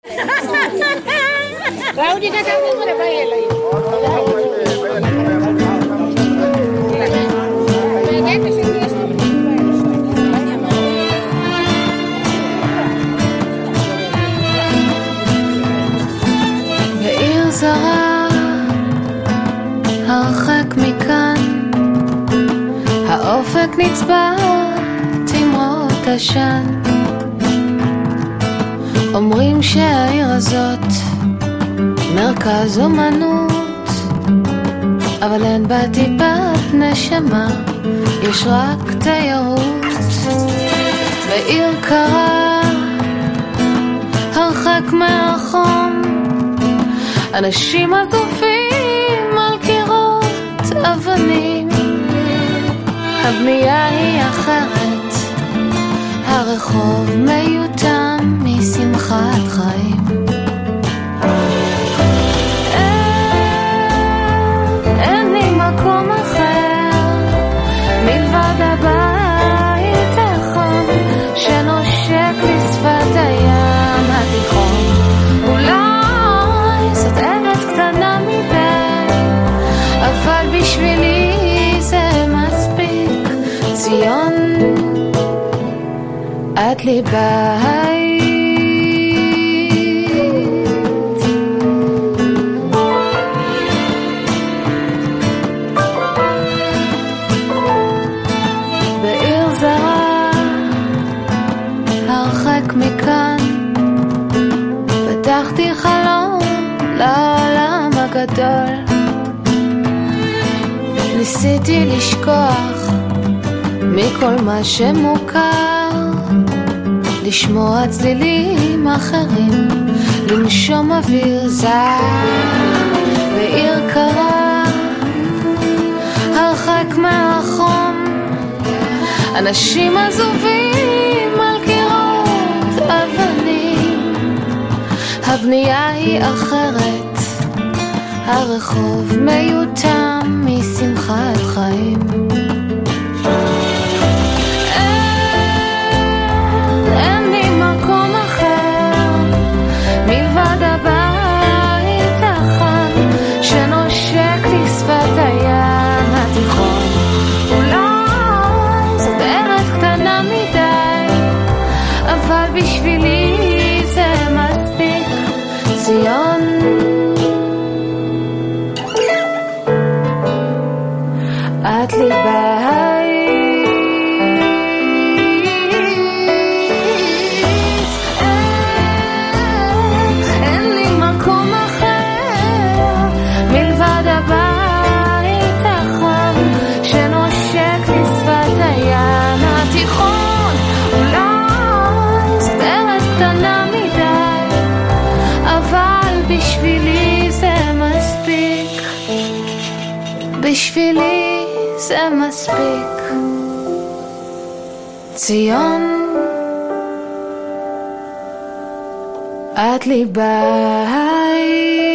Raudi kata aku ada bayar lagi. בעיר זרה, הרחק מכאן, האופק נצבע תמרות עשן. אומרים שהעיר הזאת מרכז אומנות, אבל אין בה טיפת נשמה, יש רק תיירות. בעיר קרה, הרחק מהחום, אנשים עזובים על קירות אבנים. הבנייה היא אחרת, הרחוב מיותם משמחת חיים. אין לי מקום אחר מלבד הבית החם שנושק לשפת הים התיכון. אולי זאת ארץ קטנה מדי, אבל בשבילי זה מספיק. ציון, את לי בית. בעיר זרה, הרחק מכאן, פתחתי חלום לעולם הגדול. ניסיתי לשכוח מכל מה שמוכר, לשמוע צלילים אחרים, לנשום אוויר זר. בעיר קרה, הרחק מהחום, אנשים עזובים על קירות אבנים. הבנייה היא אחרת, הרחוב מיותם משמחת חיים. אין לי מקום אחר מלבד הבית החם שנושק לשפת הים התיכון. אולי זאת ארץ קטנה מדי, אבל בשבילי זה מספיק. ציון, את לי בית. אין לי מקום אחר מלבד הבית החם שנושק לשפת הים התיכון. אולי זאת ארץ קטנה מדי, אבל בשבילי זה מספיק. בשבילי זה מספיק. ציון, את לי בית.